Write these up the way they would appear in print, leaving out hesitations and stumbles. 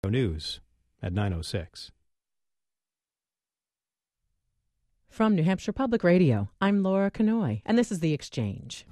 News at 9:06. From New Hampshire Public Radio, I'm Laura Kanoy, and this is The Exchange.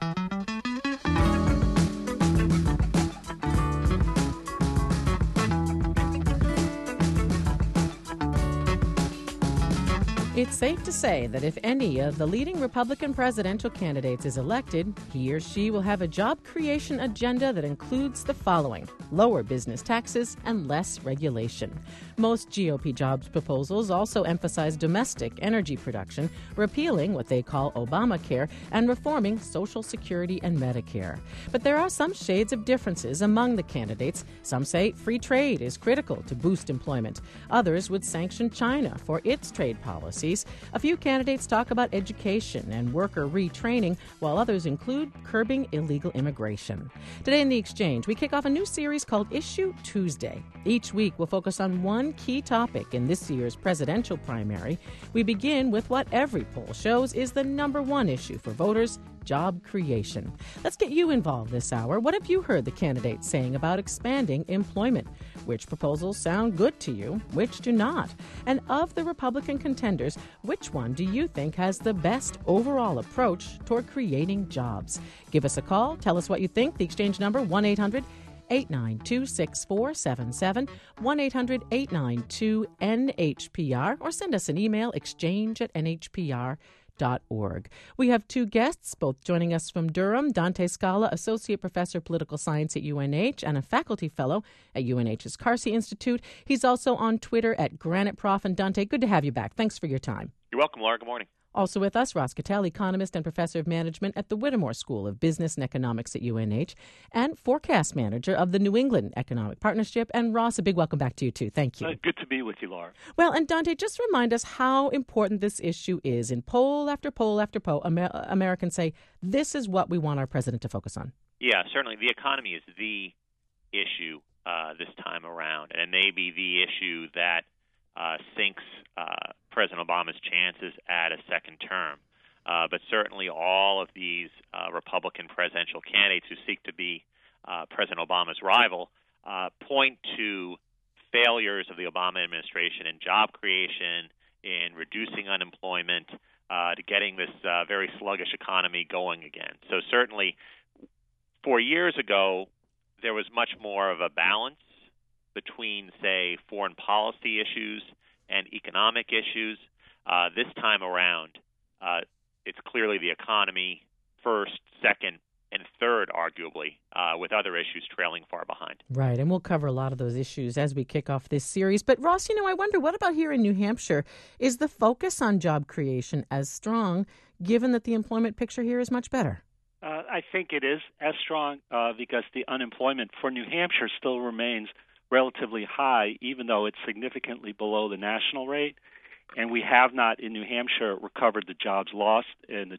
It's safe to say that if any of the leading Republican presidential candidates is elected, he or she will have a job creation agenda that includes the following: lower business taxes and less regulation. Most GOP jobs proposals also emphasize domestic energy production, repealing what they call Obamacare, and reforming Social Security and Medicare. But there are some shades of differences among the candidates. Some say free trade is critical to boost employment. Others would sanction China for its trade policies. A few candidates talk about education and worker retraining, while others include curbing illegal immigration. Today in The Exchange, we kick off a new series called Issue Tuesday. Each week, we'll focus on one key topic in this year's presidential primary. We begin with what every poll shows is the number one issue for voters: job creation. Let's get you involved this hour. What have you heard the candidates saying about expanding employment? Which proposals sound good to you? Which do not? And of the Republican contenders, which one do you think has the best overall approach toward creating jobs? Give us a call. Tell us what you think. The Exchange number, 1-800-892-6477, 1-800-892-NHPR, or send us an email, exchange@nhpr.org. We have two guests, both joining us from Durham: Dante Scala, Associate Professor of Political Science at UNH and a Faculty Fellow at UNH's Carsey Institute. He's also on Twitter at Granite Prof. And Dante, good to have you back. Thanks for your time. You're welcome, Laura. Good morning. Also with us, Ross Cattell, economist and professor of management at the Whittemore School of Business and Economics at UNH, and forecast manager of the New England Economic Partnership. And Ross, a big welcome back to you, too. Thank you. Good to be with you, Laura. Well, and Dante, just remind us how important this issue is. In poll after poll after poll, Americans say this is what we want our president to focus on. Yeah, certainly. The economy is the issue this time around, and it may be the issue that sinks President Obama's chances at a second term. But certainly all of these Republican presidential candidates who seek to be President Obama's rival point to failures of the Obama administration in job creation, in reducing unemployment, to getting this very sluggish economy going again. So certainly 4 years ago, there was much more of a balance between, say, foreign policy issues and economic issues. This time around, it's clearly the economy first, second, and third, arguably, with other issues trailing far behind. Right, and we'll cover a lot of those issues as we kick off this series. But Ross, I wonder, what about here in New Hampshire? Is the focus on job creation as strong, given that the employment picture here is much better? I think it is as strong because the unemployment for New Hampshire still remains relatively high, even though it's significantly below the national rate. And we have not, in New Hampshire, recovered the jobs lost in the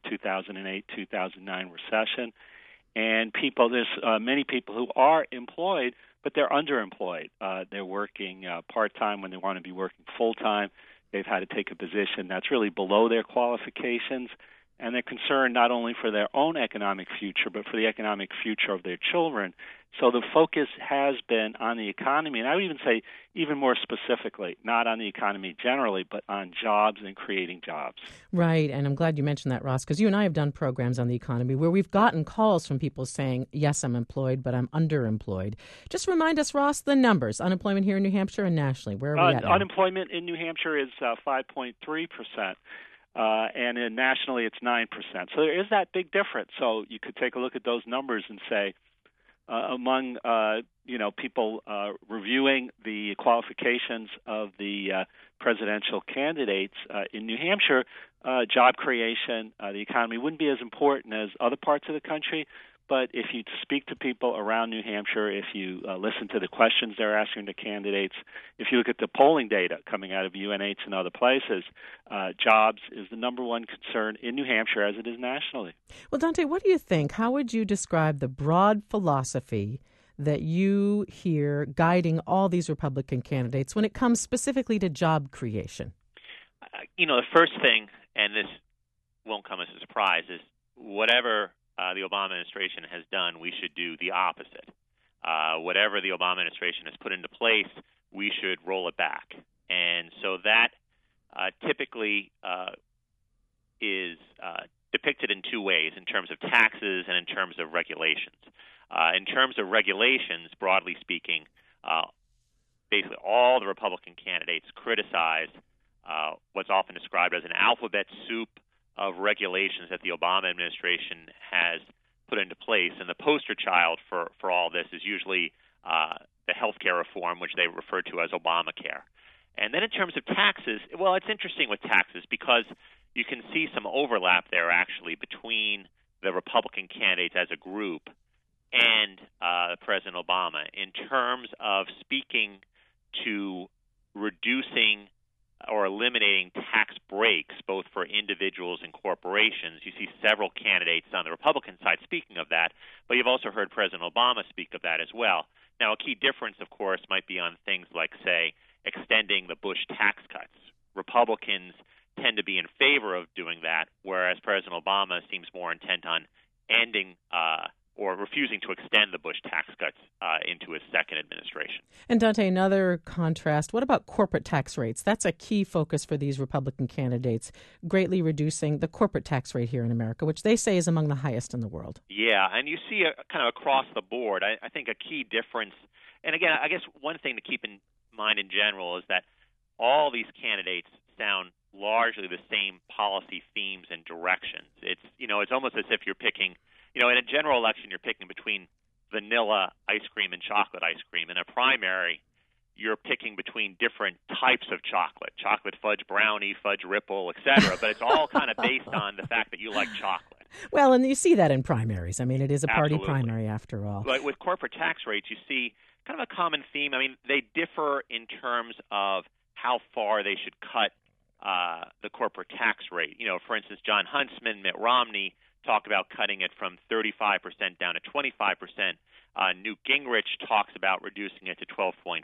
2008-2009 recession. And there's many people who are employed, but they're underemployed. They're working part-time when they want to be working full-time. They've had to take a position that's really below their qualifications. And they're concerned not only for their own economic future, but for the economic future of their children. So the focus has been on the economy, and I would even say even more specifically, not on the economy generally, but on jobs and creating jobs. Right, and I'm glad you mentioned that, Ross, because you and I have done programs on the economy where we've gotten calls from people saying, yes, I'm employed, but I'm underemployed. Just remind us, Ross, the numbers, unemployment here in New Hampshire and nationally. Where are we at now? Unemployment in New Hampshire is 5.3%. And nationally it's 9%. So there is that big difference. So you could take a look at those numbers and say, among people reviewing the qualifications of the presidential candidates in New Hampshire, job creation, the economy wouldn't be as important as other parts of the country. But if you speak to people around New Hampshire, if you listen to the questions they're asking the candidates, if you look at the polling data coming out of UNH and other places, jobs is the number one concern in New Hampshire as it is nationally. Well, Dante, what do you think? How would you describe the broad philosophy that you hear guiding all these Republican candidates when it comes specifically to job creation? The first thing, and this won't come as a surprise, is whatever the Obama administration has done, we should do the opposite. Whatever the Obama administration has put into place, we should roll it back. And so that typically is depicted in two ways, in terms of taxes and in terms of regulations. In terms of regulations, broadly speaking, basically all the Republican candidates criticize what's often described as an alphabet soup of regulations that the Obama administration has put into place. And the poster child for all this is usually the health care reform, which they refer to as Obamacare. And then in terms of taxes, well, it's interesting with taxes because you can see some overlap there, actually, between the Republican candidates as a group and President Obama in terms of speaking to reducing or eliminating tax breaks, both for individuals and corporations. You see several candidates on the Republican side speaking of that, but you've also heard President Obama speak of that as well. Now, a key difference, of course, might be on things like, say, extending the Bush tax cuts. Republicans tend to be in favor of doing that, whereas President Obama seems more intent on ending or refusing to extend the Bush tax cuts into his second administration. And Dante, another contrast, what about corporate tax rates? That's a key focus for these Republican candidates, greatly reducing the corporate tax rate here in America, which they say is among the highest in the world. Yeah, and you see kind of across the board, I think a key difference, and again, I guess one thing to keep in mind in general is that all these candidates sound largely the same policy themes and directions. It's almost as if you're picking, in a general election, you're picking between vanilla ice cream and chocolate ice cream. In a primary, you're picking between different types of chocolate fudge brownie, fudge ripple, etc. But it's all kind of based on the fact that you like chocolate. Well, and you see that in primaries. I mean, it is a party Absolutely. primary after all. But with corporate tax rates, you see kind of a common theme. I mean, they differ in terms of how far they should cut the corporate tax rate. For instance, John Huntsman, Mitt Romney talk about cutting it from 35% down to 25%. Newt Gingrich talks about reducing it to 12.5%.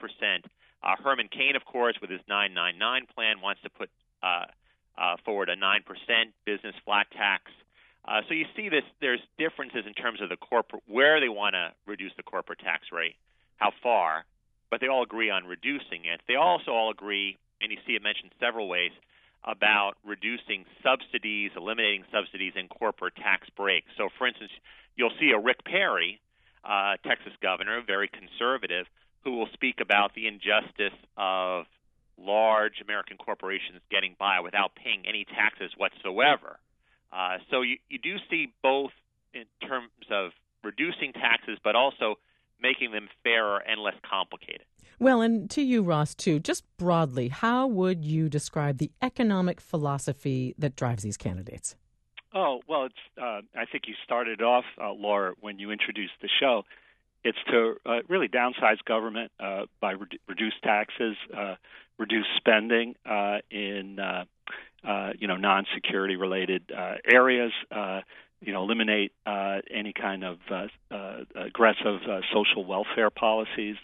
Herman Cain, of course, with his 999 plan, wants to put forward a 9% business flat tax. So you see this. There's differences in terms of the corporate where they want to reduce the corporate tax rate, how far, but they all agree on reducing it. They also all agree, and you see it mentioned several ways, about reducing subsidies, eliminating subsidies in corporate tax breaks. So, for instance, you'll see a Rick Perry, Texas governor, very conservative, who will speak about the injustice of large American corporations getting by without paying any taxes whatsoever. So you do see both in terms of reducing taxes, but also making them fairer and less complicated. Well, and to you, Ross, too, just broadly, how would you describe the economic philosophy that drives these candidates? Oh, well, I think you started off, Laura, when you introduced the show. It's to really downsize government by reduce taxes, reduce spending in non-security related areas, eliminate any kind of aggressive social welfare policies,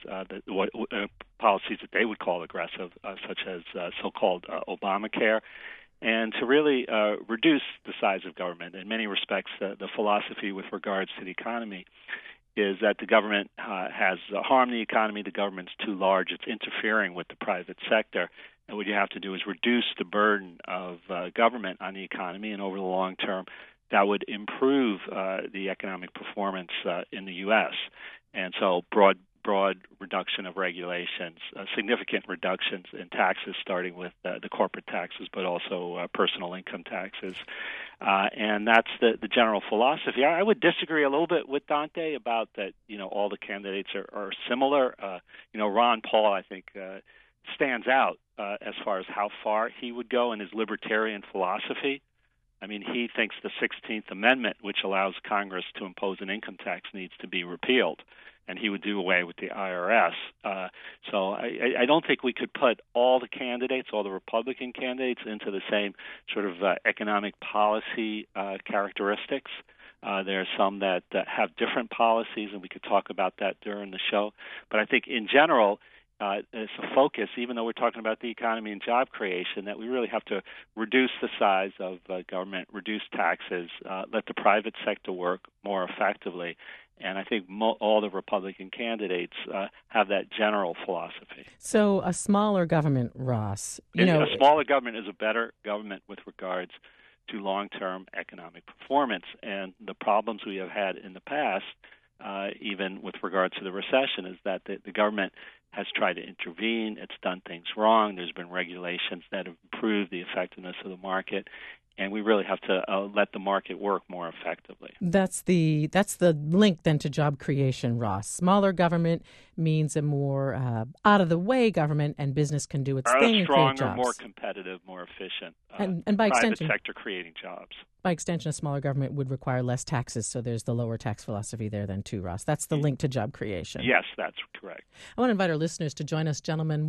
policies that they would call aggressive, such as so-called Obamacare, and to really reduce the size of government. In many respects, the philosophy with regards to the economy is that the government has harmed the economy. The government's too large. It's interfering with the private sector. And what you have to do is reduce the burden of government on the economy, and over the long term, that would improve the economic performance in the U.S. And so broad reduction of regulations, significant reductions in taxes, starting with the corporate taxes, but also personal income taxes. And that's the general philosophy. I would disagree a little bit with Dante about that, all the candidates are similar. Ron Paul, I think, stands out as far as how far he would go in his libertarian philosophy. I mean, he thinks the 16th Amendment, which allows Congress to impose an income tax, needs to be repealed, and he would do away with the IRS. So I don't think we could put all the candidates, all the Republican candidates, into the same sort of economic policy characteristics. There are some that have different policies, and we could talk about that during the show. But I think in general, it's a focus, even though we're talking about the economy and job creation, that we really have to reduce the size of government, reduce taxes, let the private sector work more effectively, And I think all the Republican candidates have that general philosophy. So a smaller government, Ross. A smaller government is a better government with regards to long-term economic performance. And the problems we have had in the past, even with regard to the recession, is that the government has tried to intervene. It's done things wrong. There's been regulations that have improved the effectiveness of the market. And we really have to let the market work more effectively. That's the link then to job creation, Ross. Smaller government means a more out-of-the-way government, and business can do its thing and create jobs. Stronger, more competitive, more efficient, and by extension, private sector creating jobs. By extension, a smaller government would require less taxes, so there's the lower tax philosophy there then too, Ross. That's the link to job creation. Yes, that's correct. I want to invite our listeners to join us, gentlemen.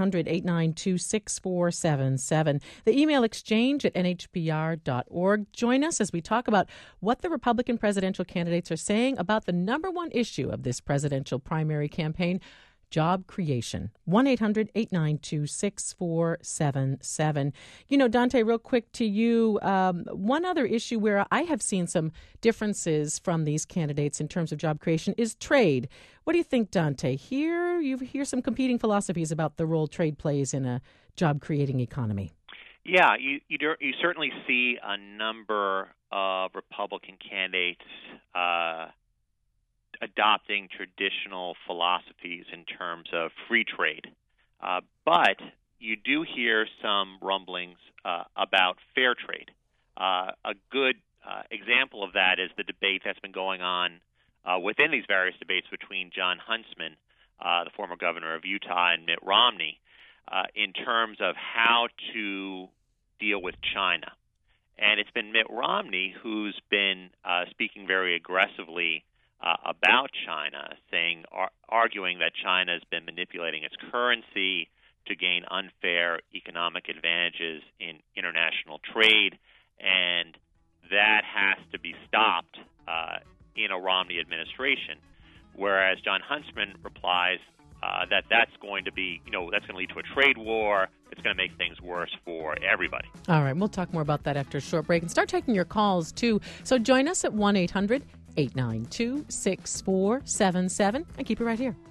1-800-892-6477. The email exchange@nhpr.org. Join us as we talk about what the Republican presidential candidates are saying about the number one issue of this presidential primary campaign, job creation. 1-800-892-6477. Dante, real quick to you, one other issue where I have seen some differences from these candidates in terms of job creation is trade. What do you think, Dante? Here you hear some competing philosophies about the role trade plays in a job-creating economy. Yeah, you certainly see a number of Republican candidates adopting traditional philosophies in terms of free trade. But you do hear some rumblings about fair trade. A good example of that is the debate that's been going on within these various debates between Jon Huntsman, the former governor of Utah, and Mitt Romney in terms of how to deal with China. And it's been Mitt Romney who's been speaking very aggressively about China, arguing that China has been manipulating its currency to gain unfair economic advantages in international trade, and that has to be stopped in a Romney administration. Whereas Jon Huntsman replies that's going to be, that's going to lead to a trade war. It's going to make things worse for everybody. All right, we'll talk more about that after a short break and start taking your calls too. So join us at 1-800-892-6477 and keep it right here.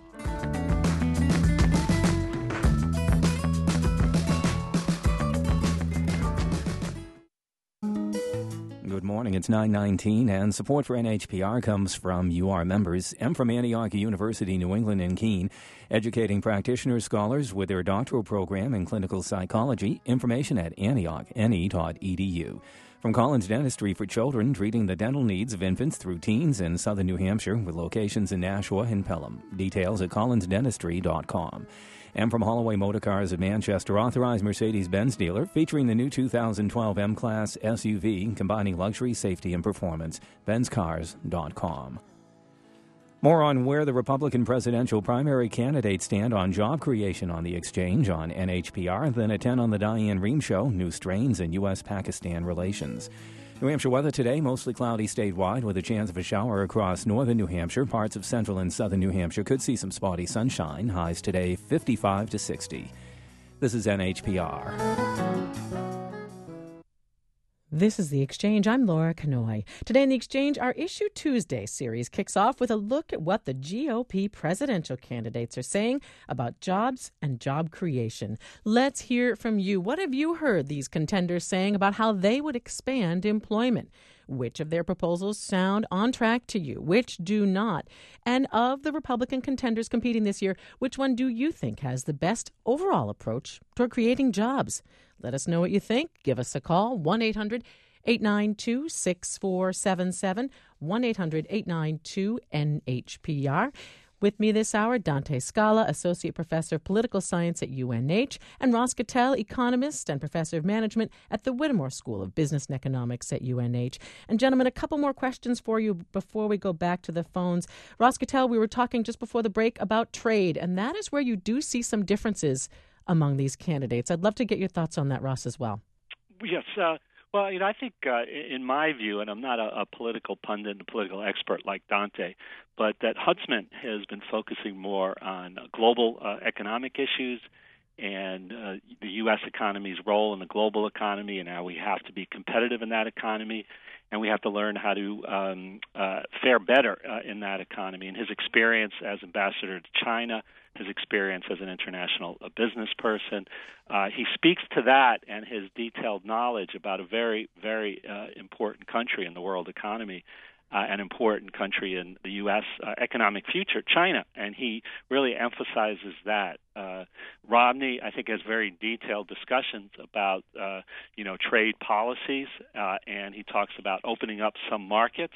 Good morning. It's 9:19, and support for NHPR comes from UR members. I'm from Antioch University, New England and Keene, educating practitioners, scholars with their doctoral program in clinical psychology. Information at antiochne.edu. From Collins Dentistry for Children, treating the dental needs of infants through teens in southern New Hampshire with locations in Nashua and Pelham. Details at collinsdentistry.com. And from Holloway Motor Cars of Manchester, authorized Mercedes-Benz dealer, featuring the new 2012 M-Class SUV, combining luxury, safety, and performance. BenzCars.com. More on where the Republican presidential primary candidates stand on job creation on the exchange on NHPR, then at 10 on the Diane Rehm Show, new strains in U.S.-Pakistan relations. New Hampshire weather today, mostly cloudy statewide with a chance of a shower across northern New Hampshire. Parts of central and southern New Hampshire could see some spotty sunshine. Highs today 55 to 60. This is NHPR. This is The Exchange. I'm Laura Kanoy. Today in The Exchange, our Issue Tuesday series kicks off with a look at what the GOP presidential candidates are saying about jobs and job creation. Let's hear from you. What have you heard these contenders saying about how they would expand employment? Which of their proposals sound on track to you? Which do not? And of the Republican contenders competing this year, which one do you think has the best overall approach toward creating jobs? Let us know what you think. Give us a call, 1-800-892-6477, 1-800-892-NHPR. With me this hour, Dante Scala, Associate Professor of Political Science at UNH, and Ross Cattell, Economist and Professor of Management at the Whittemore School of Business and Economics at UNH. And gentlemen, a couple more questions for you before we go back to the phones. Ross Cattell, we were talking just before the break about trade, and that is where you do see some differences among these candidates. I'd love to get your thoughts on that, Ross, as well. Yes, well, I think in my view, and I'm not a political pundit, a political expert like Dante, but that Huntsman has been focusing more on global economic issues and the U.S. economy's role in the global economy, and how we have to be competitive in that economy, and we have to learn how to fare better in that economy. And his experience as ambassador to China, his experience as an international business person, he speaks to that and his detailed knowledge about a very, very important country in the world economy, an important country in the U.S. Economic future, China, and he really emphasizes that. Romney, I think, has very detailed discussions about, trade policies, and he talks about opening up some markets,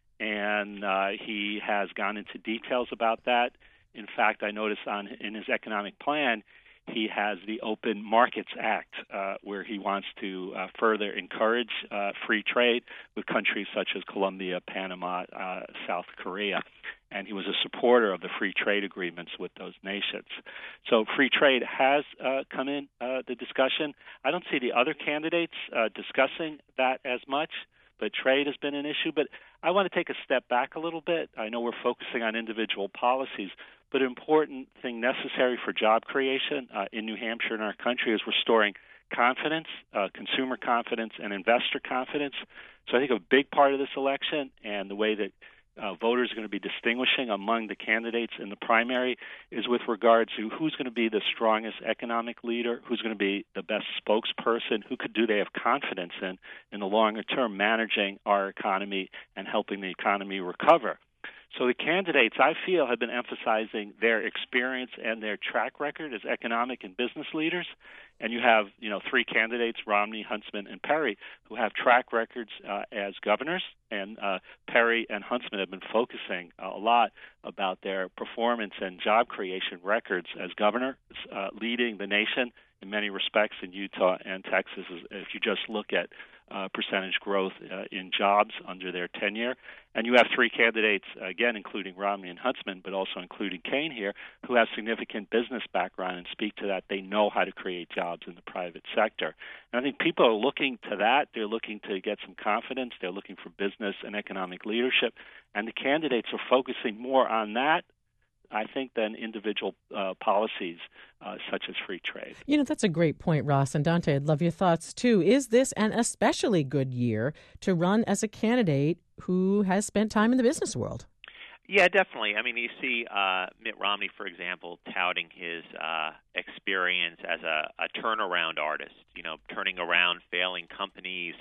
and he has gone into details about that. In fact, I noticed in his economic plan, he has the Open Markets Act, where he wants to further encourage free trade with countries such as Colombia, Panama, South Korea. And he was a supporter of the free trade agreements with those nations. So free trade has come in the discussion. I don't see the other candidates discussing that as much, but trade has been an issue. But I want to take a step back a little bit. I know we're focusing on individual policies, but an important thing necessary for job creation in New Hampshire and our country is restoring confidence, consumer confidence, and investor confidence. So I think a big part of this election and the way that voters are going to be distinguishing among the candidates in the primary is with regard to who's going to be the strongest economic leader, who's going to be the best spokesperson, do they have confidence in the longer term managing our economy and helping the economy recover. So the candidates, I feel, have been emphasizing their experience and their track record as economic and business leaders. And you have, three candidates, Romney, Huntsman, and Perry, who have track records as governors. And Perry and Huntsman have been focusing a lot about their performance and job creation records as governors, leading the nation in many respects in Utah and Texas, if you just look at percentage growth in jobs under their tenure. And you have three candidates, again, including Romney and Huntsman, but also including Kaine here, who have significant business background and speak to that. They know how to create jobs in the private sector. And I think people are looking to that. They're looking to get some confidence. They're looking for business and economic leadership. And the candidates are focusing more on that, I think, than individual policies such as free trade. That's a great point, Ross. And Dante, I'd love your thoughts, too. Is this an especially good year to run as a candidate who has spent time in the business world? Yeah, definitely. I mean, you see Mitt Romney, for example, touting his experience as a turnaround artist, turning around failing companies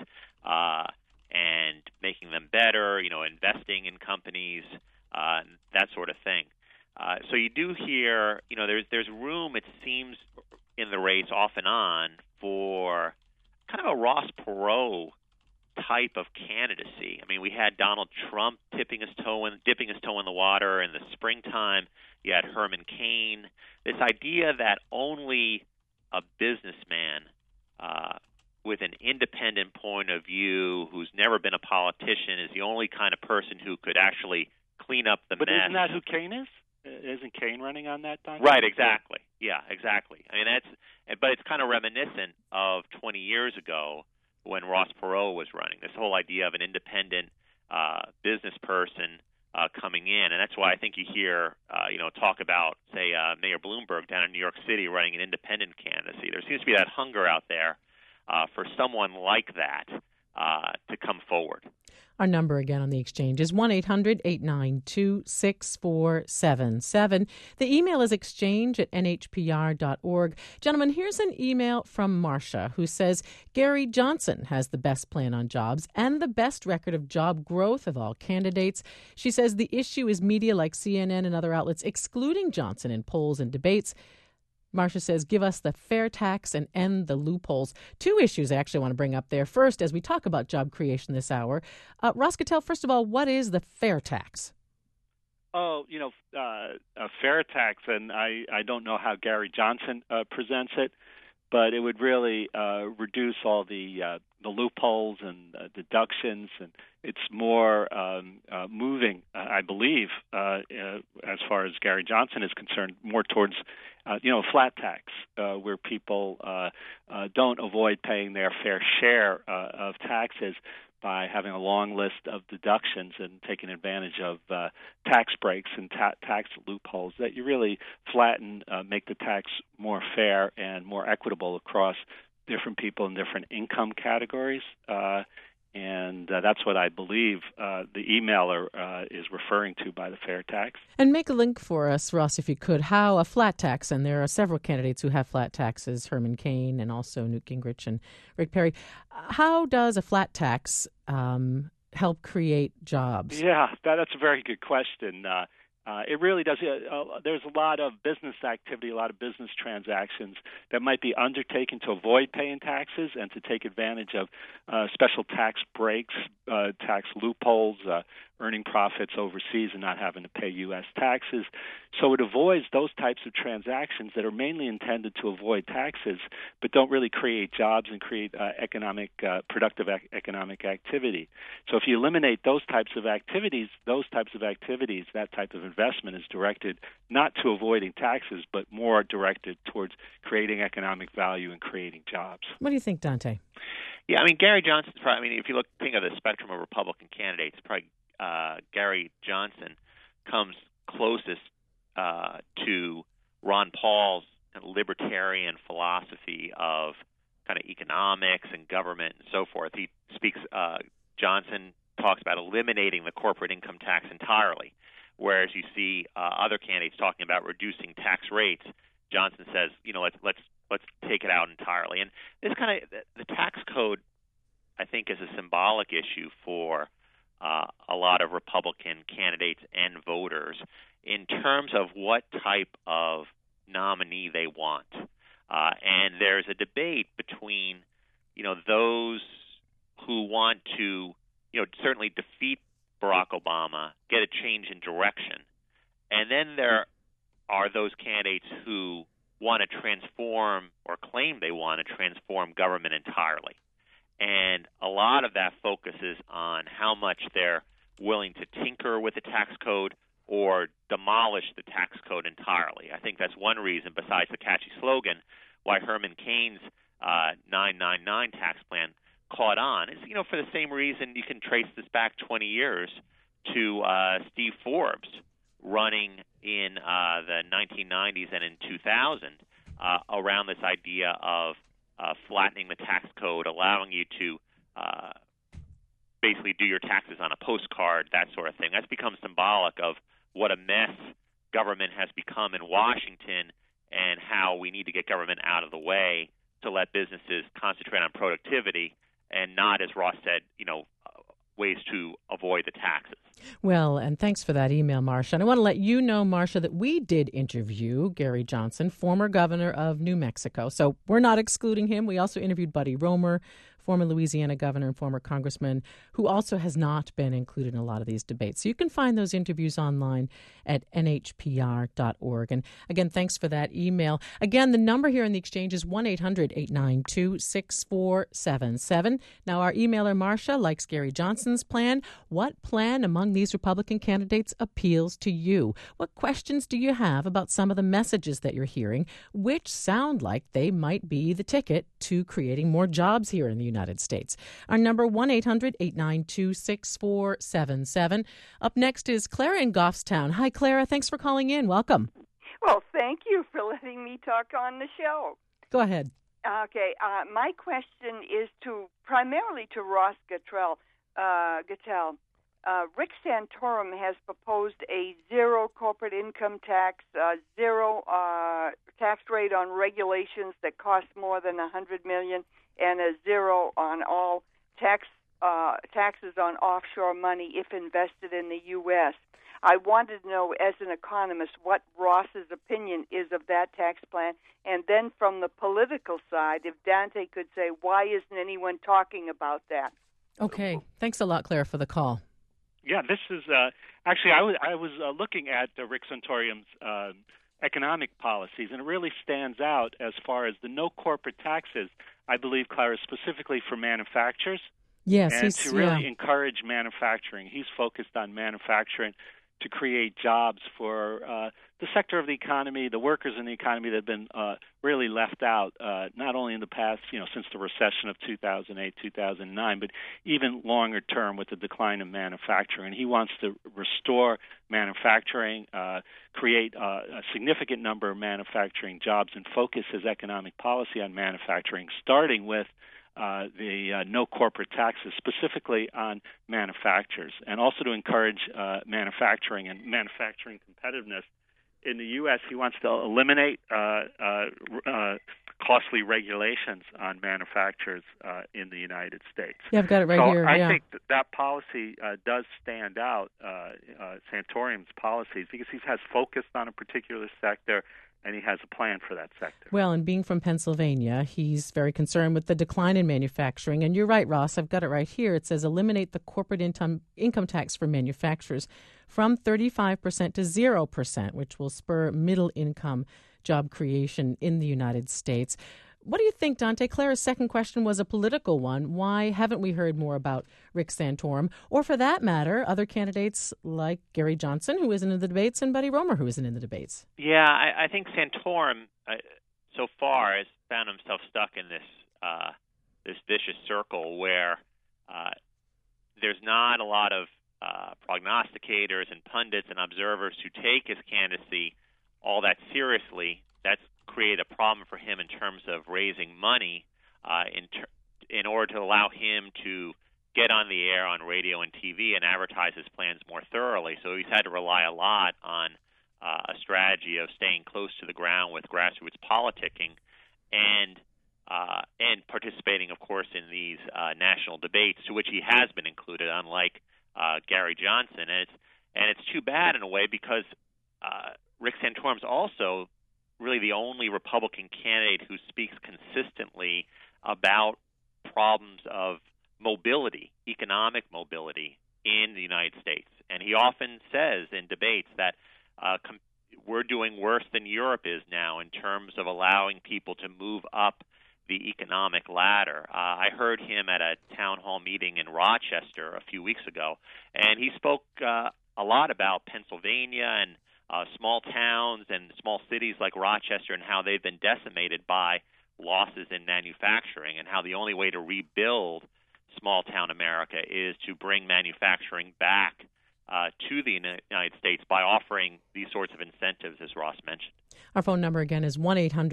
and making them better, investing in companies, that sort of thing. So you do hear, there's room, it seems, in the race off and on for kind of a Ross Perot type of candidacy. I mean, we had Donald Trump dipping his toe in the water in the springtime. You had Herman Cain. This idea that only a businessman with an independent point of view, who's never been a politician, is the only kind of person who could actually clean up the mess. But isn't that who Cain is? Isn't Cain running on that document? Right, exactly. Yeah, exactly. I mean, but it's kind of reminiscent of 20 years ago when Ross Perot was running. This whole idea of an independent business person coming in, and that's why I think you hear, talk about, say, Mayor Bloomberg down in New York City running an independent candidacy. There seems to be that hunger out there for someone like that to come forward. Our number again on the exchange is 1-800-892-6477. The email is exchange@nhpr.org. Gentlemen, here's an email from Marcia, who says, Gary Johnson has the best plan on jobs and the best record of job growth of all candidates. She says the issue is media like CNN and other outlets excluding Johnson in polls and debates. Marcia says, give us the fair tax and end the loopholes. Two issues I actually want to bring up there. First, as we talk about job creation this hour, Ross Cattell, first of all, what is the fair tax? A fair tax, and I don't know how Gary Johnson presents it, but it would really reduce all the loopholes and deductions, and it's more moving, I believe, as far as Gary Johnson is concerned, more towards a flat tax, where people don't avoid paying their fair share of taxes, by having a long list of deductions and taking advantage of tax breaks and tax loopholes that you really flatten, make the tax more fair and more equitable across different people in different income categories. And that's what I believe the emailer is referring to by the fair tax. And make a link for us, Ross, if you could, how a flat tax, and there are several candidates who have flat taxes, Herman Cain and also Newt Gingrich and Rick Perry. How does a flat tax help create jobs? Yeah, that's a very good question. It really does. There's a lot of business activity, a lot of business transactions that might be undertaken to avoid paying taxes and to take advantage of special tax breaks, tax loopholes, earning profits overseas and not having to pay U.S. taxes. So it avoids those types of transactions that are mainly intended to avoid taxes but don't really create jobs and create productive economic activity. So if you eliminate those types of activities, that type of investment is directed not to avoiding taxes but more directed towards creating economic value and creating jobs. What do you think, Dante? Yeah, I mean, Gary Johnson's probably, if you think of the spectrum of Republican candidates, probably Gary Johnson comes closest to Ron Paul's kind of libertarian philosophy of kind of economics and government and so forth. He speaks, Johnson talks about eliminating the corporate income tax entirely, whereas you see other candidates talking about reducing tax rates. Johnson says, let's take it out entirely. And this kind of the tax code, I think, is a symbolic issue for a lot of Republican candidates and voters in terms of what type of nominee they want. And there's a debate between, those who want to, certainly defeat Barack Obama, get a change in direction. And then there are those candidates who want to transform or claim they want to transform government entirely. And a lot of that focuses on how much they're willing to tinker with the tax code or demolish the tax code entirely. I think that's one reason, besides the catchy slogan, why Herman Cain's 999 tax plan caught on. Is, for the same reason you can trace this back 20 years to Steve Forbes running in the 1990s and in 2000 around this idea of flattening the tax code, allowing you to basically do your taxes on a postcard, that sort of thing. That's become symbolic of what a mess government has become in Washington and how we need to get government out of the way to let businesses concentrate on productivity and not, as Ross said, ways to avoid the taxes. Well, and thanks for that email, Marcia. And I want to let you know, Marcia, that we did interview Gary Johnson, former governor of New Mexico. So we're not excluding him. We also interviewed Buddy Roemer, former Louisiana governor and former congressman, who also has not been included in a lot of these debates. So you can find those interviews online at nhpr.org. And again, thanks for that email. Again, the number here in the exchange is 1-800-892-6477. Now, our emailer, Marcia, likes Gary Johnson's plan. What plan among these Republican candidates appeals to you? What questions do you have about some of the messages that you're hearing, which sound like they might be the ticket to creating more jobs here in the United States? Our number, 1-800-892-6477. Up next is Clara in Goffstown. Hi, Clara. Thanks for calling in. Welcome. Well, thank you for letting me talk on the show. Go ahead. Okay. My question is primarily to Ross Gattel. Rick Santorum has proposed a zero corporate income tax, zero tax rate on regulations that cost more than $100 million, and a zero on all taxes on offshore money if invested in the U.S. I wanted to know, as an economist, what Ross's opinion is of that tax plan, and then from the political side, if Dante could say, why isn't anyone talking about that? Okay. Thanks a lot, Claire, for the call. Yeah, this is actually I was looking at Rick Santorum's economic policies, and it really stands out as far as the no corporate taxes. I believe, Clara, specifically for manufacturers. Yes, and to really encourage manufacturing. He's focused on manufacturing to create jobs for the sector of the economy, the workers in the economy that have been really left out, not only in the past, since the recession of 2008, 2009, but even longer term with the decline of manufacturing. And he wants to restore manufacturing, create a significant number of manufacturing jobs, and focus his economic policy on manufacturing, starting with the no corporate taxes, specifically on manufacturers, and also to encourage manufacturing and manufacturing competitiveness. In the U.S., he wants to eliminate costly regulations on manufacturers in the United States. Yeah, I've got it right here. I think that policy does stand out, Santorum's policies, because he has focused on a particular sector, and he has a plan for that sector. Well, and being from Pennsylvania, he's very concerned with the decline in manufacturing. And you're right, Ross, I've got it right here. It says eliminate the corporate income tax for manufacturers from 35% to 0%, which will spur middle-income job creation in the United States. What do you think, Dante? Clara's second question was a political one. Why haven't we heard more about Rick Santorum? Or for that matter, other candidates like Gary Johnson, who isn't in the debates, and Buddy Roemer, who isn't in the debates? Yeah, I think Santorum so far has found himself stuck in this vicious circle where there's not a lot of prognosticators and pundits and observers who take his candidacy all that seriously. That's created a problem for him in terms of raising money in order to allow him to get on the air on radio and TV and advertise his plans more thoroughly. So he's had to rely a lot on a strategy of staying close to the ground with grassroots politicking and participating, of course, in these national debates, to which he has been included, unlike Gary Johnson. And it's too bad in a way because Rick Santorum's also really the only Republican candidate who speaks consistently about problems of mobility, economic mobility in the United States. And he often says in debates that we're doing worse than Europe is now in terms of allowing people to move up the economic ladder. I heard him at a town hall meeting in Rochester a few weeks ago, and he spoke a lot about Pennsylvania and small towns and small cities like Rochester and how they've been decimated by losses in manufacturing, and how the only way to rebuild small town America is to bring manufacturing back to the United States by offering these sorts of incentives, as Ross mentioned. Our phone number again is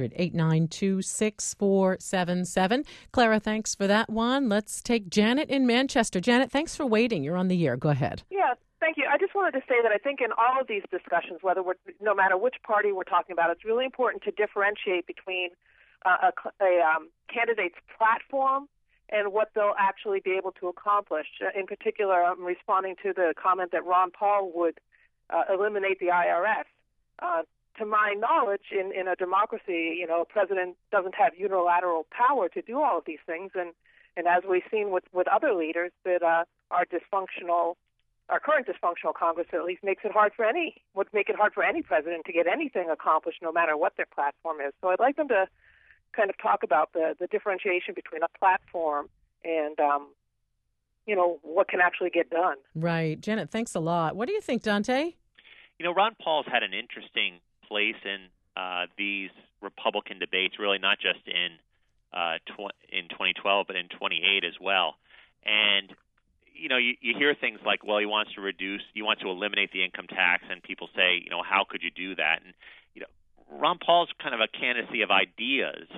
1-800-892-6477. Clara, thanks for that one. Let's take Janet in Manchester. Janet, thanks for waiting. You're on the air. Go ahead. Yeah, thank you. I just wanted to say that I think in all of these discussions, no matter which party we're talking about, it's really important to differentiate between a candidate's platform and what they'll actually be able to accomplish. In particular, I'm responding to the comment that Ron Paul would eliminate the IRS. To my knowledge, in a democracy, a president doesn't have unilateral power to do all of these things. And as we've seen with other leaders, that our current dysfunctional Congress at least would make it hard for any president to get anything accomplished, no matter what their platform is. So I'd like them to kind of talk about the differentiation between a platform and, what can actually get done. Right. Janet, thanks a lot. What do you think, Dante? Ron Paul's had an interesting place in these Republican debates, really not just in 2012, but in 2008 as well. And you hear things like, well, he wants to eliminate the income tax, and people say, how could you do that? And Ron Paul's kind of a candidacy of ideas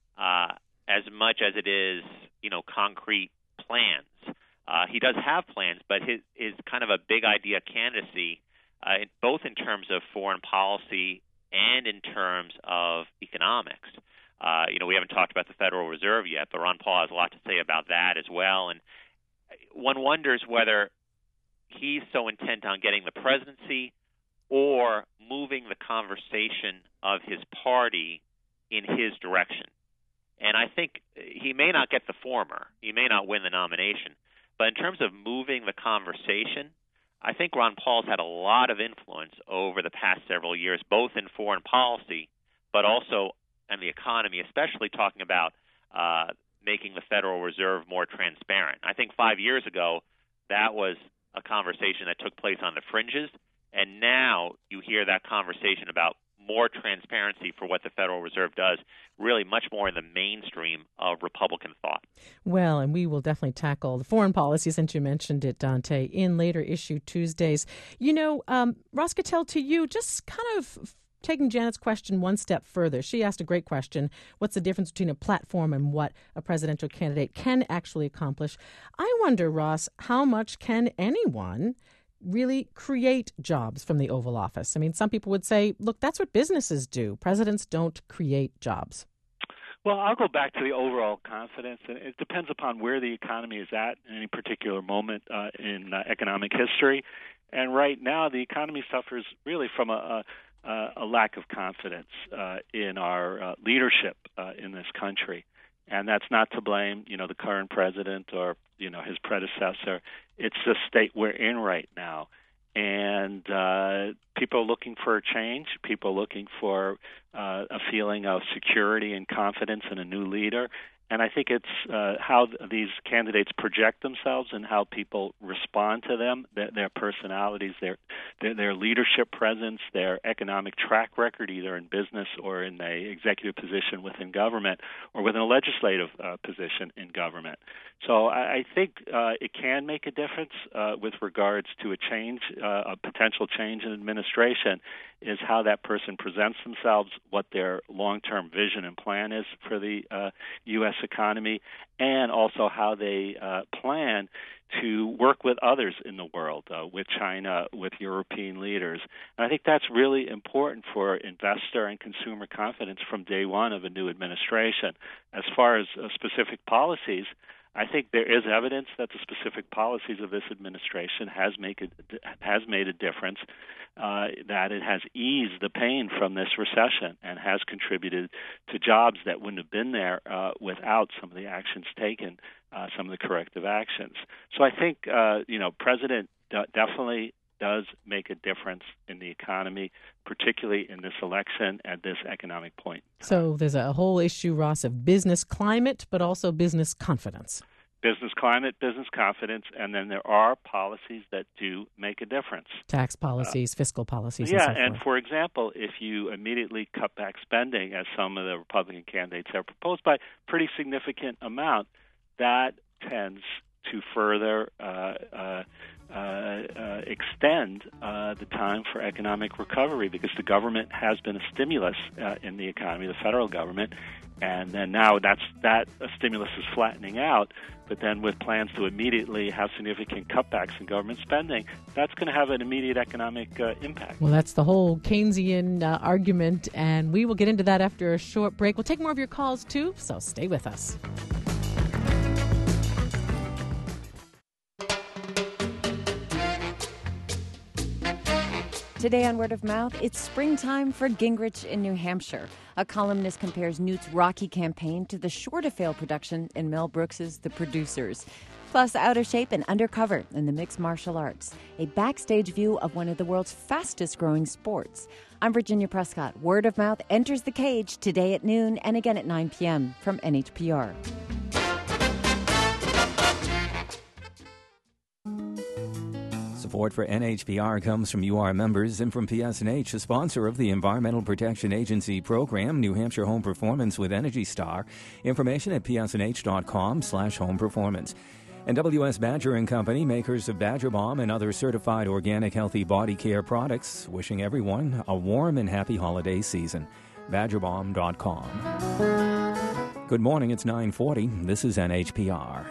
as much as it is, concrete plans. He does have plans, but his kind of a big idea candidacy, both in terms of foreign policy and in terms of economics. We haven't talked about the Federal Reserve yet, but Ron Paul has a lot to say about that as well. And one wonders whether he's so intent on getting the presidency or moving the conversation of his party in his direction. And I think he may not get the former. He may not win the nomination. But in terms of moving the conversation, I think Ron Paul's had a lot of influence over the past several years, both in foreign policy, but also in the economy, especially talking about making the Federal Reserve more transparent. I think 5 years ago, that was a conversation that took place on the fringes, And now you hear that conversation about more transparency for what the Federal Reserve does, really much more in the mainstream of Republican thought. Well, and we will definitely tackle the foreign policy, since you mentioned it, Dante, in later issue Tuesdays. Ross Cattell, to you, just kind of taking Janet's question one step further. She asked a great question. What's the difference between a platform and what a presidential candidate can actually accomplish? I wonder, Ross, how much can anyone really create jobs from the Oval Office? I mean, some people would say, look, that's what businesses do. Presidents don't create jobs. Well, I'll go back to the overall confidence. And it depends upon where the economy is at any particular moment in economic history. And right now, the economy suffers really from a lack of confidence in our leadership in this country. And that's not to blame, the current president or, his predecessor. It's the state we're in right now. And people are looking for a change. People are looking for a feeling of security and confidence in a new leader. And I think it's how these candidates project themselves and how people respond to them, their personalities, their leadership presence, their economic track record, either in business or in an executive position within government or within a legislative position in government. So I think it can make a difference with regards to a potential change in administration, is how that person presents themselves, what their long-term vision and plan is for the U.S. economy, and also how they plan to work with others in the world, with China, with European leaders. And I think that's really important for investor and consumer confidence from day one of a new administration. As far as specific policies, I think there is evidence that the specific policies of this administration has made a difference, that it has eased the pain from this recession and has contributed to jobs that wouldn't have been there without some of the actions taken, some of the corrective actions. So I think, President definitely does make a difference in the economy, particularly in this election at this economic point. So there's a whole issue, Ross, of business climate, but also business confidence. Business climate, business confidence, and then there are policies that do make a difference. Tax policies, fiscal policies, yeah, and so forth. And for example, if you immediately cut back spending, as some of the Republican candidates have proposed, by a pretty significant amount, that tends to further extend the time for economic recovery, because the government has been a stimulus in the economy, the federal government, and then now that stimulus is flattening out. But then with plans to immediately have significant cutbacks in government spending, that's going to have an immediate economic impact. Well, that's the whole Keynesian argument, and we will get into that after a short break. We'll take more of your calls, too, so stay with us. Today on Word of Mouth, it's springtime for Gingrich in New Hampshire. A columnist compares Newt's rocky campaign to the sure-to-fail production in Mel Brooks's The Producers. Plus, Out of Shape and Undercover in the Mixed Martial Arts, a backstage view of one of the world's fastest-growing sports. I'm Virginia Prescott. Word of Mouth enters the cage today at noon and again at 9 p.m. from NHPR. Support for NHPR comes from UR members and from PSNH, a sponsor of the Environmental Protection Agency program, New Hampshire Home Performance with Energy Star. Information at psnh.com/home performance. And W.S. Badger & Company, makers of Badger Balm and other certified organic healthy body care products, wishing everyone a warm and happy holiday season. BadgerBalm.com. Good morning, it's 9:40. This is NHPR.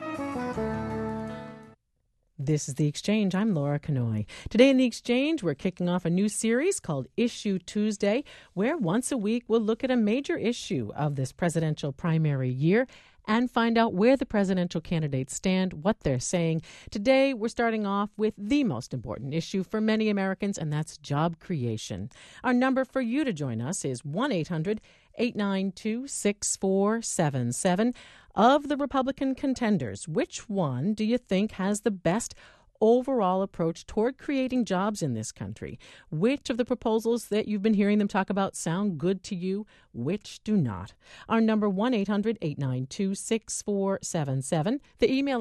This is The Exchange. I'm Laura Canoy. Today in The Exchange, we're kicking off a new series called Issue Tuesday, where once a week we'll look at a major issue of this presidential primary year and find out where the presidential candidates stand, what they're saying. Today, we're starting off with the most important issue for many Americans, and that's job creation. Our number for you to join us is 1-800-892-6477. Of the Republican contenders, which one do you think has the best overall approach toward creating jobs in this country. Which of the proposals that you've been hearing them talk about sound good to you? Which do not? Our number 1-800-892-6477. The email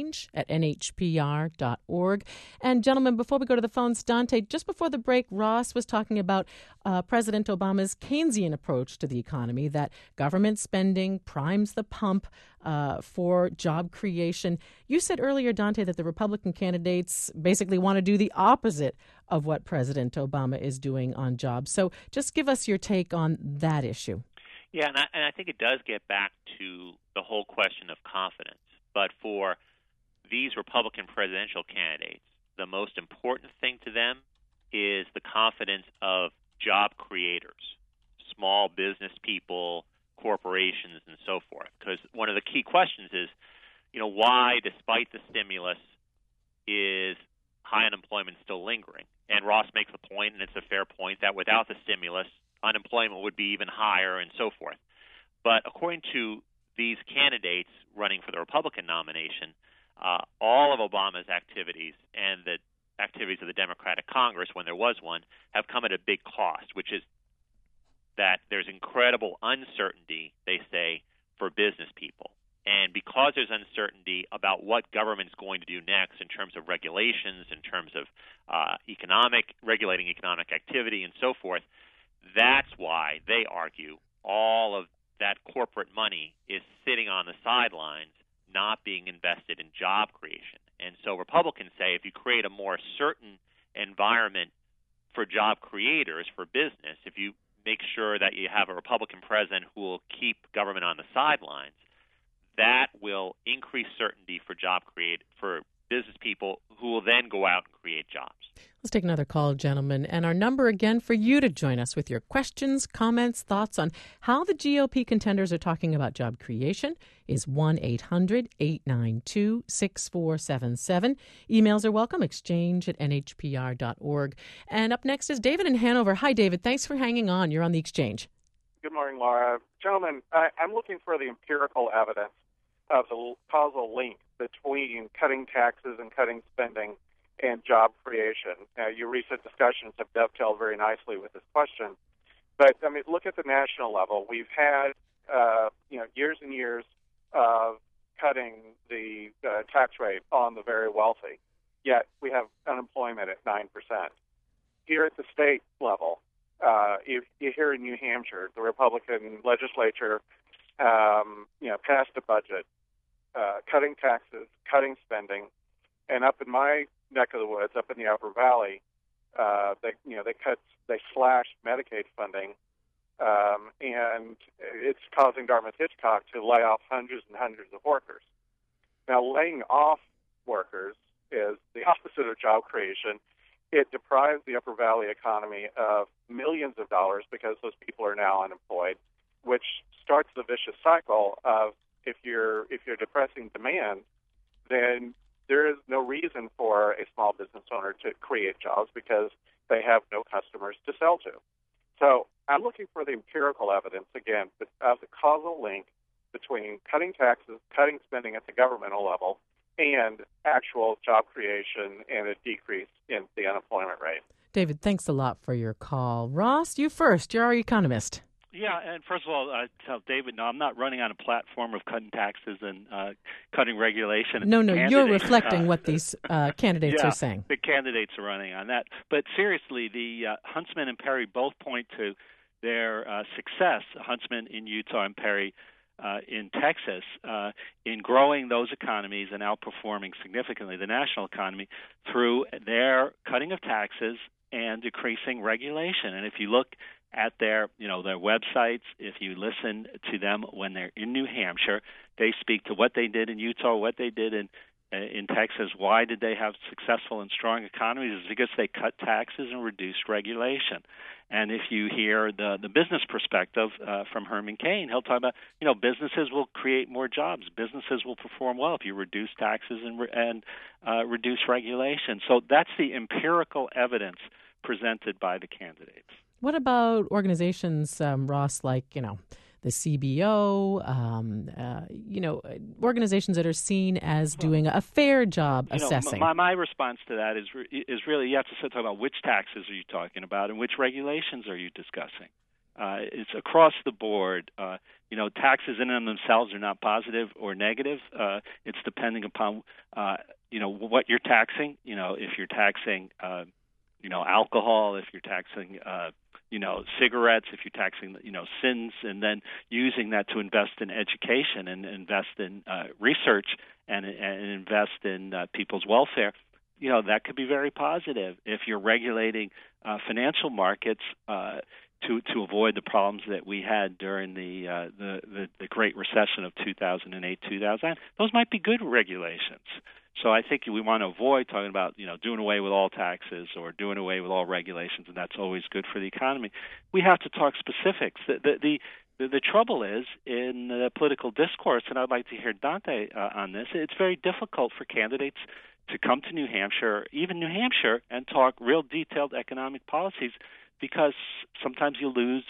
exchange@nhpr.org. And gentlemen, before we go to the phones, Dante, just before the break, Ross was talking about President Obama's Keynesian approach to the economy, that government spending primes the pump for job creation. You said earlier, Dante, that the Republican candidates basically want to do the opposite of what President Obama is doing on jobs. So just give us your take on that issue. Yeah, and I think it does get back to the whole question of confidence. But for these Republican presidential candidates, the most important thing to them is the confidence of job creators, small business people, corporations, and so forth. Because one of the key questions is, why, despite the stimulus, is high unemployment still lingering? And Ross makes the point, and it's a fair point, that without the stimulus, unemployment would be even higher and so forth. But according to these candidates running for the Republican nomination, all of Obama's activities and the activities of the Democratic Congress, when there was one, have come at a big cost, which is that there's incredible uncertainty, they say, for business people. And because there's uncertainty about what government's going to do next in terms of regulations, in terms of regulating economic activity and so forth, that's why they argue all of that corporate money is sitting on the sidelines, not being invested in job creation. And so Republicans say if you create a more certain environment for job creators, for business, if you make sure that you have a Republican president who will keep government on the sidelines, that will increase certainty for for business people who will then go out and create jobs. Let's take another call, gentlemen. And our number again for you to join us with your questions, comments, thoughts on how the GOP contenders are talking about job creation is 1-800-892-6477. Emails are welcome, exchange@nhpr.org. And up next is David in Hanover. Hi, David. Thanks for hanging on. You're on the Exchange. Good morning, Laura. Gentlemen, I'm looking for the empirical evidence of the causal link between cutting taxes and cutting spending and job creation. Your recent discussions have dovetailed very nicely with this question. But, look at the national level. We've had, years and years of cutting the tax rate on the very wealthy, yet we have unemployment at 9%. Here at the state level, if you're here in New Hampshire, the Republican legislature, passed a budget, cutting taxes, cutting spending, and up in my neck of the woods, up in the Upper Valley, they slashed Medicaid funding, and it's causing Dartmouth-Hitchcock to lay off hundreds and hundreds of workers. Now, laying off workers is the opposite of job creation. It deprives the Upper Valley economy of millions of dollars because those people are now unemployed, which starts the vicious cycle of if you're depressing demand, then there is no reason for a small business owner to create jobs because they have no customers to sell to. So I'm looking for the empirical evidence, again, of the causal link between cutting taxes, cutting spending at the governmental level, and actual job creation and a decrease in the unemployment rate. David, thanks a lot for your call. Ross, you first. You're our economist. Yeah, and first of all, I tell David, no, I'm not running on a platform of cutting taxes and cutting regulation. No, you're reflecting what these candidates are saying. The candidates are running on that. But seriously, the Huntsman and Perry both point to their success, Huntsman in Utah and Perry in Texas, in growing those economies and outperforming significantly the national economy through their cutting of taxes and decreasing regulation. And if you look at their websites, if you listen to them when they're in New Hampshire, they speak to what they did in Utah, what they did in Texas. Why did they have successful and strong economies? It's because they cut taxes and reduced regulation. And if you hear the business perspective from Herman Cain, he'll talk about, businesses will create more jobs. Businesses will perform well if you reduce taxes and reduce regulation. So that's the empirical evidence presented by the candidates. What about organizations, Ross, like, the CBO, organizations that are seen as doing a fair job assessing? My response to that is really you have to talk about which taxes are you talking about and which regulations are you discussing. It's across the board. Taxes in and of themselves are not positive or negative. It's depending upon what you're taxing. If you're taxing alcohol, if you're taxing cigarettes, if you're taxing sins, and then using that to invest in education and invest in research and invest in people's welfare. That could be very positive. If you're regulating financial markets to avoid the problems that we had during the Great Recession of 2008-2009, those might be good regulations. So I think we want to avoid talking about doing away with all taxes or doing away with all regulations, and that's always good for the economy. We have to talk specifics. The trouble is in the political discourse, and I'd like to hear Dante on this. It's very difficult for candidates to come to New Hampshire, even New Hampshire, and talk real detailed economic policies, because sometimes you lose,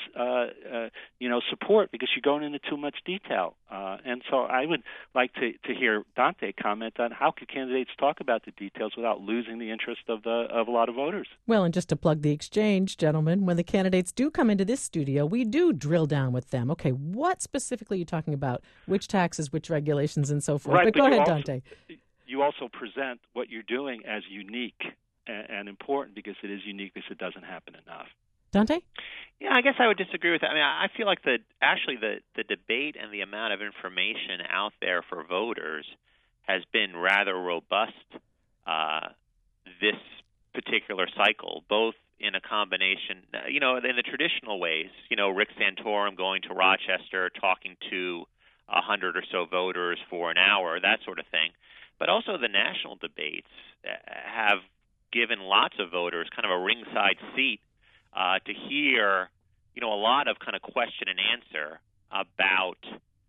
support because you're going into too much detail. And so I would like to hear Dante comment on how could candidates talk about the details without losing the interest of a lot of voters. Well, and just to plug the exchange, gentlemen, when the candidates do come into this studio, we do drill down with them. Okay, what specifically are you talking about? Which taxes, which regulations, and so forth? Right, but go ahead, Dante. You also present what you're doing as unique and important because it is unique because it doesn't happen enough. Dante? Yeah, I guess I would disagree with that. I mean, I feel like the debate and the amount of information out there for voters has been rather robust this particular cycle, both in a combination, in the traditional ways, Rick Santorum going to Rochester, talking to 100 or so voters for an hour, that sort of thing. But also the national debates have given lots of voters kind of a ringside seat to hear, a lot of kind of question and answer about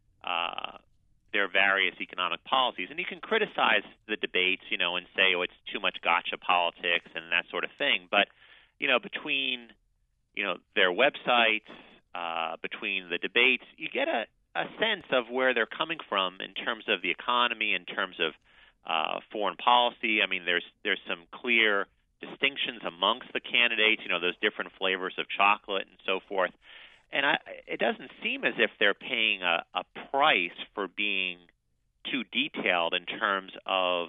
their various economic policies. And you can criticize the debates, and say, it's too much gotcha politics and that sort of thing. But, between, their websites, between the debates, you get a sense of where they're coming from in terms of the economy, in terms of foreign policy. I mean, there's some clear distinctions amongst the candidates, those different flavors of chocolate and so forth. And it doesn't seem as if they're paying a price for being too detailed in terms of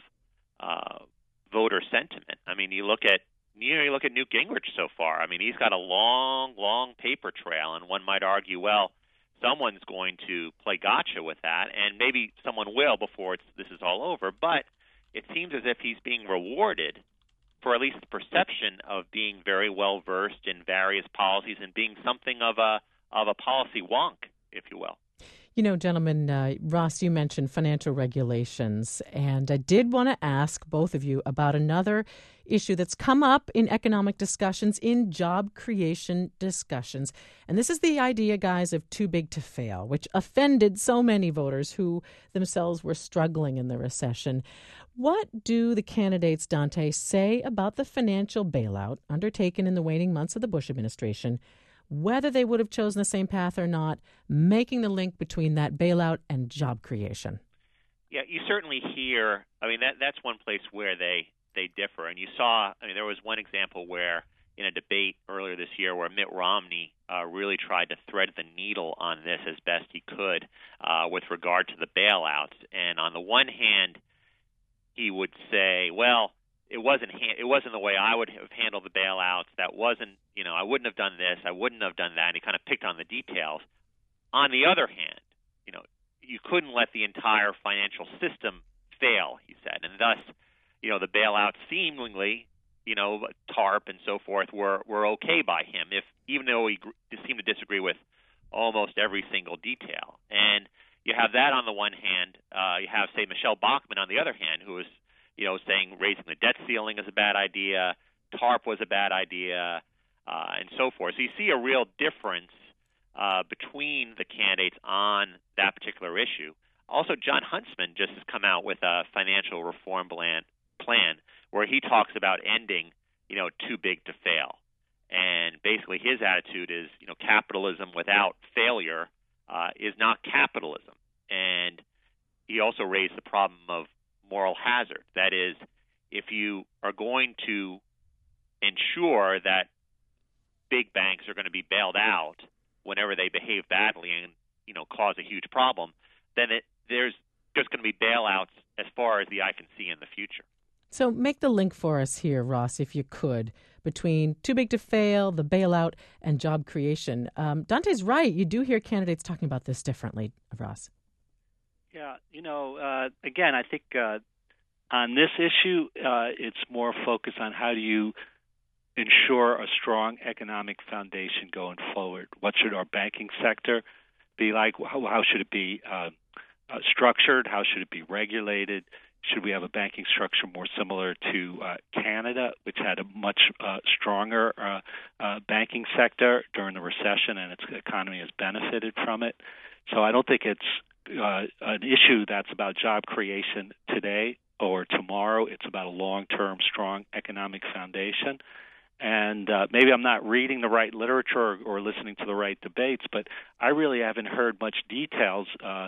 voter sentiment. I mean, you look at Newt Gingrich so far. I mean, he's got a long, long paper trail, and one might argue, well, someone's going to play gotcha with that, and maybe someone will before this is all over. But it seems as if he's being rewarded for at least the perception of being very well versed in various policies and being something of a policy wonk, if you will. Gentlemen, Ross, you mentioned financial regulations, and I did want to ask both of you about another issue that's come up in economic discussions, in job creation discussions. And this is the idea, guys, of too big to fail, which offended so many voters who themselves were struggling in the recession. What do the candidates, Dante, say about the financial bailout undertaken in the waning months of the Bush administration, whether they would have chosen the same path or not, making the link between that bailout and job creation? Yeah, you certainly hear, that's one place where they differ. And you saw, there was one example where in a debate earlier this year where Mitt Romney really tried to thread the needle on this as best he could with regard to the bailouts. And on the one hand, he would say, well, it wasn't the way I would have handled the bailouts. That wasn't, I wouldn't have done this, I wouldn't have done that. And he kind of picked on the details. On the other hand, you couldn't let the entire financial system fail, he said. And thus, the bailouts seemingly, TARP and so forth were okay by him, even though he seemed to disagree with almost every single detail. And you have that on the one hand. You have, say, Michelle Bachmann on the other hand, who is, saying raising the debt ceiling is a bad idea, TARP was a bad idea, and so forth. So you see a real difference between the candidates on that particular issue. Also, John Huntsman just has come out with a financial reform plan where he talks about ending, too big to fail. And basically his attitude is, capitalism without failure is not capitalism. And he also raised the problem of moral hazard. That is, if you are going to ensure that big banks are going to be bailed out whenever they behave badly and cause a huge problem, then there's just going to be bailouts as far as the eye can see in the future. So make the link for us here, Ross, if you could, between too big to fail, the bailout, and job creation. Dante's right. You do hear candidates talking about this differently, Ross. Yeah, again, I think on this issue, it's more focused on how do you ensure a strong economic foundation going forward. What should our banking sector be like? How should it be structured? How should it be regulated? Should we have a banking structure more similar to Canada, which had a much stronger banking sector during the recession, and its economy has benefited from it? So I don't think it's an issue that's about job creation today or tomorrow. It's about a long-term, strong economic foundation. And maybe I'm not reading the right literature or listening to the right debates, but I really haven't heard much details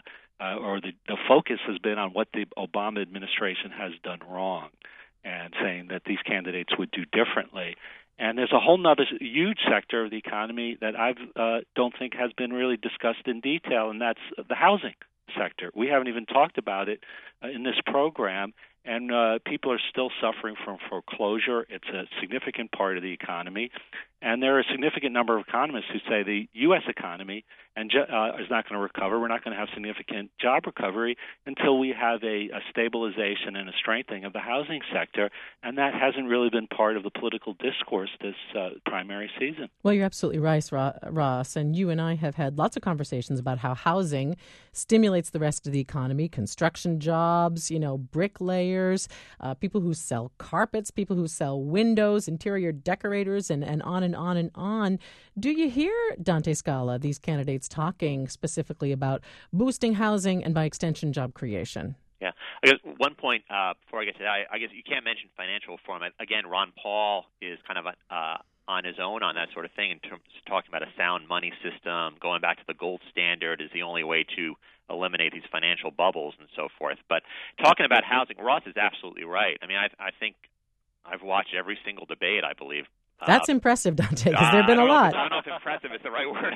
or the focus has been on what the Obama administration has done wrong and saying that these candidates would do differently. And there's a whole other huge sector of the economy that I don't think has been really discussed in detail, and that's the housing sector. We haven't even talked about it in this program, and people are still suffering from foreclosure. It's a significant part of the economy, and there are a significant number of economists who say the U.S. economy is not going to recover. We're not going to have significant job recovery until we have a stabilization and a strengthening of the housing sector, and that hasn't really been part of the political discourse this primary season. Well, you're absolutely right, Ross, and you and I have had lots of conversations about how housing stimulates the rest of the economy, construction jobs, bricklayers, people who sell carpets, people who sell windows, interior decorators, and on and on and on. Do you hear, Dante Scala, these candidates talking specifically about boosting housing and, by extension, job creation? Yeah. I guess one point before I get to that, I guess you can't mention financial reform. Again, Ron Paul is kind of on his own on that sort of thing in terms of talking about a sound money system. Going back to the gold standard is the only way to eliminate these financial bubbles and so forth. But talking about housing, Ross is absolutely right. I mean, I think I've watched every single debate, I believe. That's impressive, Dante, because there have been a lot. I don't know if impressive is the right word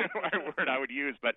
I would use, but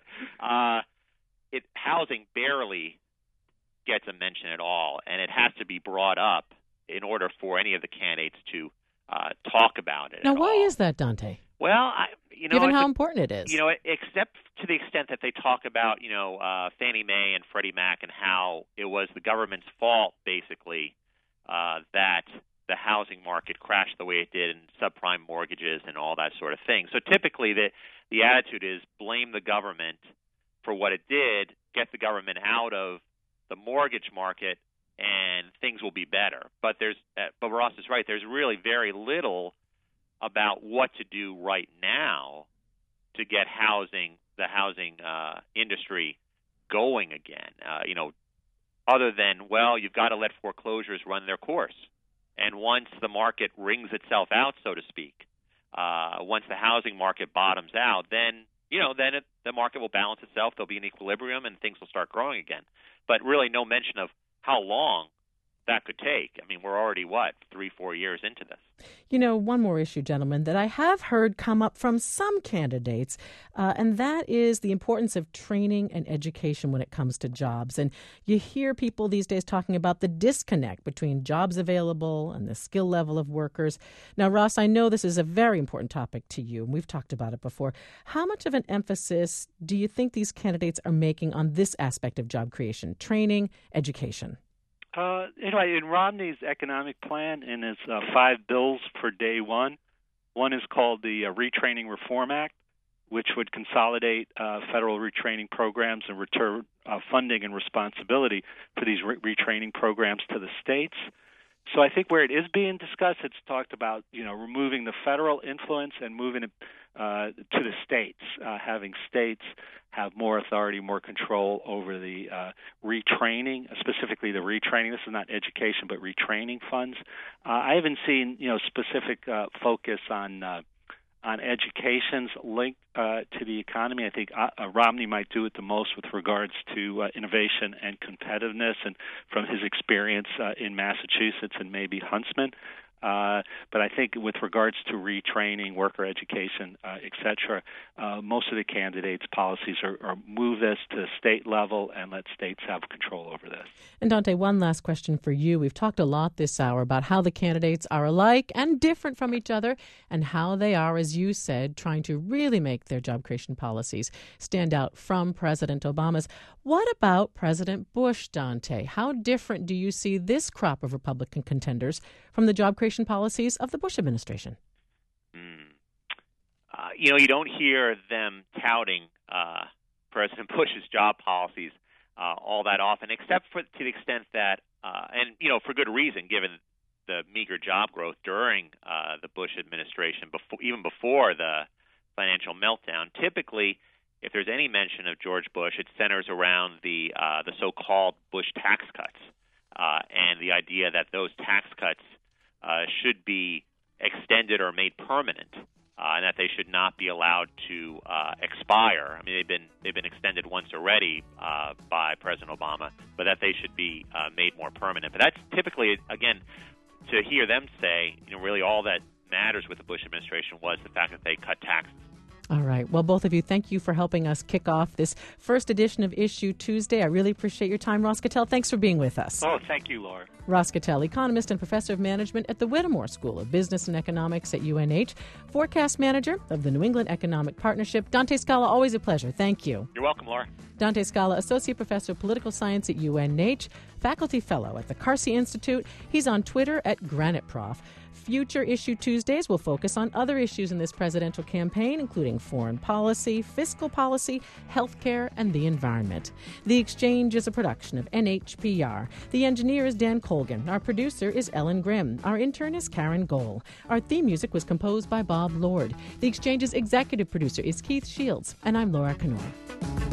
housing barely gets a mention at all, and it has to be brought up in order for any of the candidates to talk about it. Now, why is that, Dante? Well, given how important it is. Except to the extent that they talk about, Fannie Mae and Freddie Mac and how it was the government's fault, basically, that the housing market crashed the way it did and subprime mortgages and all that sort of thing. So typically the attitude is blame the government for what it did, get the government out of the mortgage market, and things will be better. But Ross is right. There's really very little about what to do right now to get the housing industry going again. Other than, you've got to let foreclosures run their course. And once the market wrings itself out, so to speak, once the housing market bottoms out, then the market will balance itself. There'll be an equilibrium, and things will start growing again. But really, no mention of how long that could take. I mean, we're already, 3-4 years into this. One more issue, gentlemen, that I have heard come up from some candidates, and that is the importance of training and education when it comes to jobs. And you hear people these days talking about the disconnect between jobs available and the skill level of workers. Now, Ross, I know this is a very important topic to you, and we've talked about it before. How much of an emphasis do you think these candidates are making on this aspect of job creation, training, education? In Romney's economic plan, in his 5 bills for day one is called the Retraining Reform Act, which would consolidate federal retraining programs and return funding and responsibility for these retraining programs to the states. So I think where it is being discussed, it's talked about removing the federal influence and moving it to the states, having states have more authority, more control over the retraining, specifically the retraining. This is not education, but retraining funds. I haven't seen specific focus on on education's linked to the economy. I think Romney might do it the most with regards to innovation and competitiveness, and from his experience in Massachusetts and maybe Huntsman. But I think with regards to retraining, worker education, et cetera, most of the candidates' policies are move this to the state level and let states have control over this. And Dante, one last question for you. We've talked a lot this hour about how the candidates are alike and different from each other, and how they are, as you said, trying to really make their job creation policies stand out from President Obama's. What about President Bush, Dante? How different do you see this crop of Republican contenders from the job creation policies of the Bush administration? You don't hear them touting President Bush's job policies all that often, except to the extent that, and for good reason, given the meager job growth during the Bush administration, even before the financial meltdown. Typically, if there's any mention of George Bush, it centers around the so-called Bush tax cuts and the idea that those tax cuts should be extended or made permanent, and that they should not be allowed to expire. I mean, they've been extended once already by President Obama, but that they should be made more permanent. But that's typically, again, to hear them say, really all that matters with the Bush administration was the fact that they cut taxes. All right. Well, both of you, thank you for helping us kick off this first edition of Issue Tuesday. I really appreciate your time. Ross Cattell, thanks for being with us. Oh, thank you, Laura. Ross Cattell, economist and professor of management at the Whittemore School of Business and Economics at UNH, forecast manager of the New England Economic Partnership. Dante Scala, always a pleasure. Thank you. You're welcome, Laura. Dante Scala, associate professor of political science at UNH, faculty fellow at the Carsey Institute. He's on Twitter at GraniteProf. Future Issue Tuesdays will focus on other issues in this presidential campaign, including foreign policy, fiscal policy, healthcare, and the environment. The Exchange is a production of NHPR. The engineer is Dan Colgan. Our producer is Ellen Grimm. Our intern is Karen Gohl. Our theme music was composed by Bob Lord. The Exchange's executive producer is Keith Shields, and I'm Laura Canor.